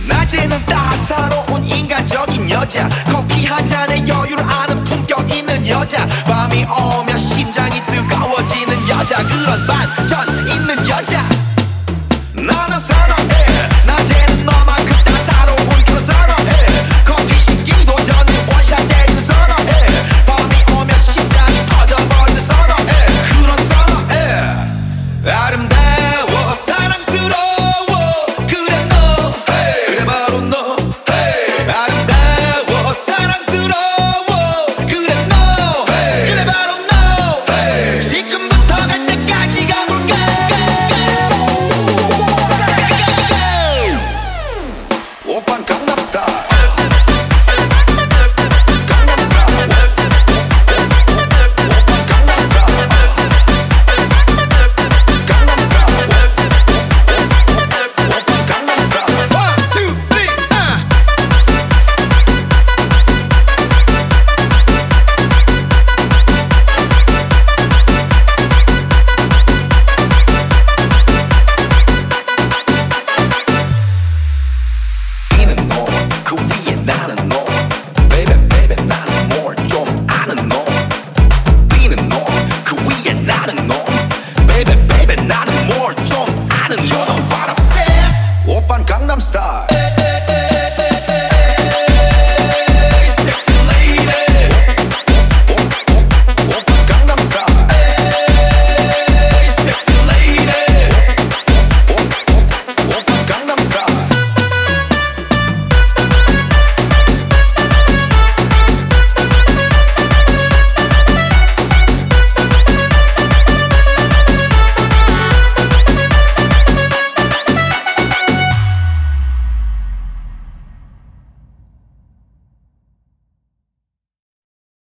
낮에는 따사로운 인간적인 여자, 커피 한 잔에 여유를 아는 품격 있는 여자, 밤이 오면 심장이 뜨거워지는 여자, 그런 반전 있는 여자 나는 선호해. 낮에는 너만큼 따사로운 그런 선호해. 커피 식기도 전에 원샷 때리는 선호해. 밤이 오면 심장이 터져버리는 선호해. 그런 선호해. 아름다워 사랑스러워 그래 너 hey. 그래 바로 너 hey. 아름다워 사랑스러워 그래 너 hey. 그래 바로 너 hey. 지금부터 갈 때까지 가볼까. 오빤 강남스타일 Gangnam Style